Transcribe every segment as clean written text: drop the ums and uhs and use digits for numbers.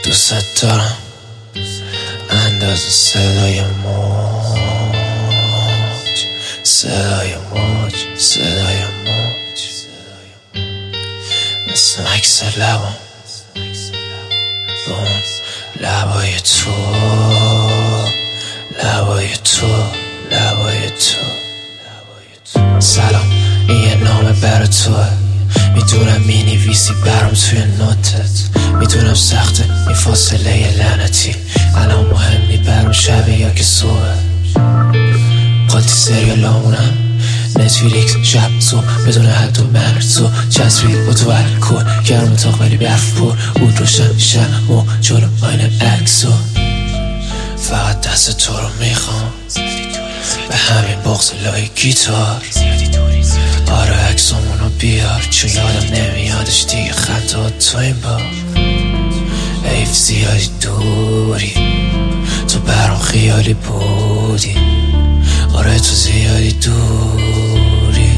دوست دارم انداز صدای موج، صدای موج، صدای موج، مثل عکس لبم اون لبای تو، لبای تو، لبای تو. سلام، این یه نامه برا توه. میدونم مینویسی برام توی نوتت، میدونم سخته این فاصله لعنتی، الان مهم نی برام شبه یا که صبح. قاطی سریالامونم نتفلیکس شب صبح بدون حد و مرز و چسبید با تو الکل، گرم اتاق ولی برف پر، اون روشن شم و جلو آینه عکسو. فقط دست تو رو میخوام به همین بغض لای گیتار. آره عکسامونو بیار چون یادم نمیادش دیگه خطا تو این بار. حیف زیادی دوری، تو برام خیالی بودی. آره تو زیادی دوری.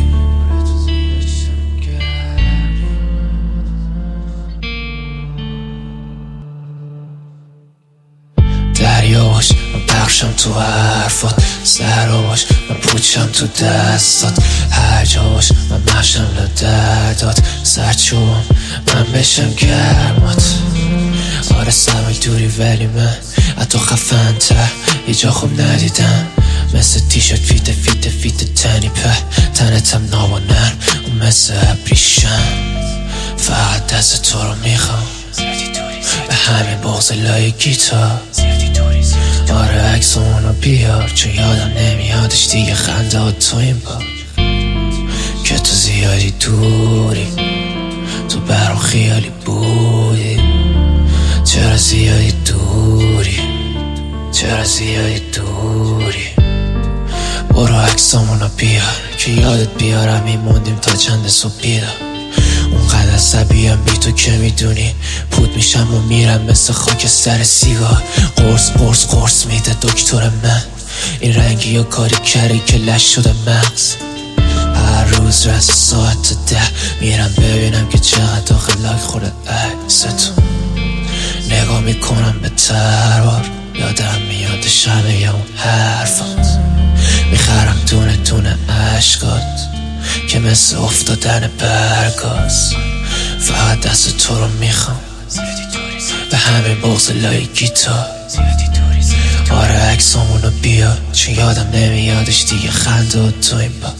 دریا باش من پخشم تو حرفات، سرا باش من پوچم تو دستات، هر جا باش من محشم لدردات، سرچوبم من بشم گرمات. آره سمک دوری ولی من حتی خفن تر یه جا خوب ندیدم، مثل تیشرت فیت فیت فیت تنی په تنتم ناب و نرم و مثل ابریشم. فقط دست تو رو میخوام به همین بغض لای گیتار. آره عکسمونو بیار چون یادم نمیادش دیگه خنده ها تو این بار. که تو زیادی دوری، تو برام خیالی بودی. چرا زیادی دوری، چرا زیادی دوری. برو عکسامونو بیار که یادت بیارم میموندیم تا چند صبح بیدار. اونقدر عصبیم بی تو که میدونی، پود میشم و میرم مثل خاک سر سیگار. قرص قرص قرص میده دکتر من، این رنگی یا کاری کردی که لش شده مغز. هر روز رس ساعت 10 میرم ببینم که چقدر داخل لاک خورده عکستون. نگاه میکنم به تروار، یادم میاد شبه اون حرفات. میخرم دونه دونه عشقات که مثل افتادن برگاز. فقط دست تو رو میخوام به همین بغض لای گیتار. آره عکسامونو بیار چون یادم نمیادش دیگه خنده و تو این با.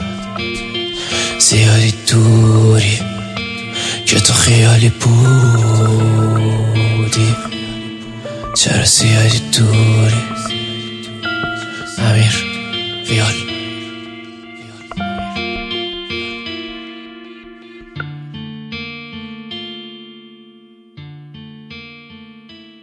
زیادی دوری که تو خیالی بودی. چرا زیادی دوری. امیر ویال.